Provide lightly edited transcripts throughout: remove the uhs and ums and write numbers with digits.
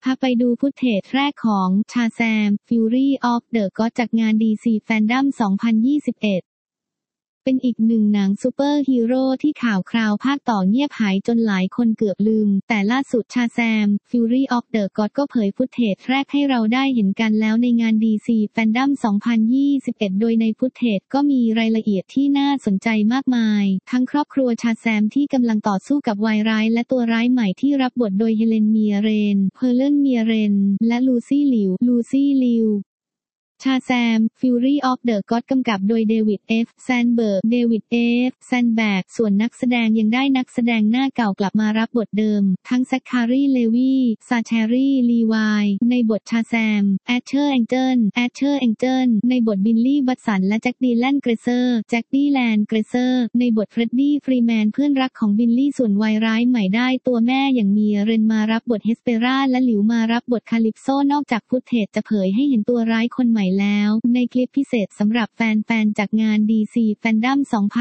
พาไปดูฟุตเทจแรกของชาแซม Fury of the God จากงาน DC Fandom 2021เป็นอีกหนึ่งหนังซูเปอร์ฮีโร่ที่ข่าวคราวภาคต่อเงียบหายจนหลายคนเกือบลืมแต่ล่าสุดชาแซม Fury of the God ก็เผยฟุตเทจแรกให้เราได้เห็นกันแล้วในงาน DC Fandom 2021โดยในฟุตเทจก็มีรายละเอียดที่น่าสนใจมากมายทั้งครอบครัวชาแซมที่กำลังต่อสู้กับวายร้ายและตัวร้ายใหม่ที่รับบทโดยเฮเลนเมียเรนเพอร์เลนเมียเรนและลูซี่ลิวชาแซม Fury of the God กำกับโดยเดวิด F. แซนเบิร์กส่วนนักแสดงยังได้นักแสดงหน้าเก่ากลับมารับบทเดิมทั้งแซคคารีเลวีซาแชรีลีวายในบทชาแซมแอชเชอร์แองเจิลในบทบิลลี่วัตสันและแจ็คดี้แลนเกรเซอร์ในบทเฟรดดี้ฟรีแมนเพื่อนรักของบิลลี่ส่วนวายร้ายใหม่ได้ตัวแม่อย่างเมียเรนมารับบทเฮสเปราและหลิวมารับบทคาลิปโซนอกจากฟุตเทจจะเผยให้เห็นตัวร้ายคนใหม่แล้วในคลิปพิเศษสำหรับแฟนๆจากงาน DC Fandom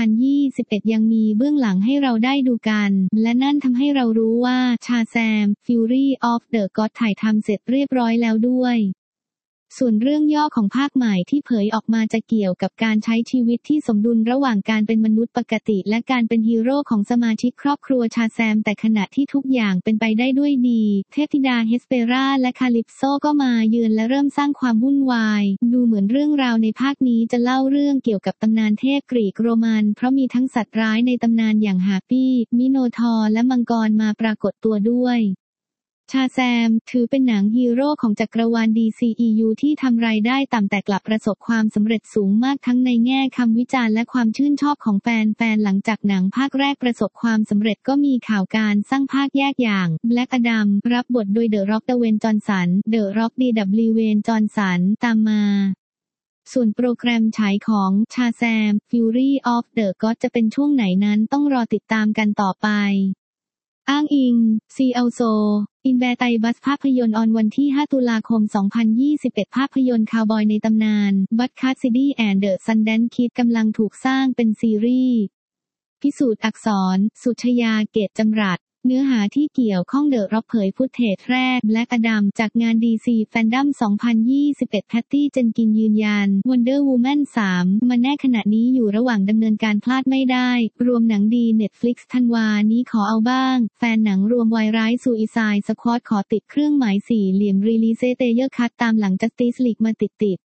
2021ยังมีเบื้องหลังให้เราได้ดูกันและนั่นทำให้เรารู้ว่าชาแซม Fury of the God ถ่ายทำเสร็จเรียบร้อยแล้วด้วยส่วนเรื่องย่อของภาคใหม่ที่เผยออกมาจะเกี่ยวกับการใช้ชีวิตที่สมดุลระหว่างการเป็นมนุษย์ปกติและการเป็นฮีโร่ของสมาชิกครอบครัวชาแซมแต่ขณะที่ทุกอย่างเป็นไปได้ด้วยดีเทพธิดาเฮสเปราและคาลิปโซก็มาเยือนและเริ่มสร้างความวุ่นวายดูเหมือนเรื่องราวในภาคนี้จะเล่าเรื่องเกี่ยวกับตำนานเทพกรีกโรมันเพราะมีทั้งสัตว์ร้ายในตำนานอย่างฮาปี้มิโนทอร์และมังกรมาปรากฏตัวด้วยชาแซมถือเป็นหนังฮีโร่ของจักรวาล DCEU ที่ทำรายได้ต่ำแต่กลับประสบความสำเร็จสูงมากทั้งในแง่คำวิจารณ์และความชื่นชอบของแฟนๆหลังจากหนังภาคแรกประสบความสำเร็จก็มีข่าวการสร้างภาคแยกอย่าง Black Adam รับบทโดยเดอะร็อกเวนจอห์นสันเวนจอห์นสันตามมาส่วนโปรแกรมฉายของชาแซม Fury of the God จะเป็นช่วงไหนนั้นต้องรอติดตามกันต่อไปอ้างอิง ซีเอลโซอินแบร์ไตบัสภาพยนตร์ออนวันที่ 5 ตุลาคม 2021 ภาพยนตร์คาวบอยในตำนานบัตคัสซิดี้แอนด์เดอะซันแดนซ์คิดกำลังถูกสร้างเป็นซีรีส์พิสูจน์อักษรสุชยาเกตจำรัดเนื้อหาที่เกี่ยวข้องเดอะร็อกเผยฟุตเทจแรก Black Adam จากงาน DC Fandom 2021 แพตตี้เจนกินยืนยัน Wonder Woman 3 มาแน่ขณะนี้อยู่ระหว่างดำเนินการพลาดไม่ได้รวมหนังดี Netflix ธันวานี้ขอเอาบ้างแฟนหนังรวมวายร้าย Suicide Squad ขอติดเครื่องหมายสี่เหลี่ยม Release Theater Cut ตามหลัง Justice League มาติด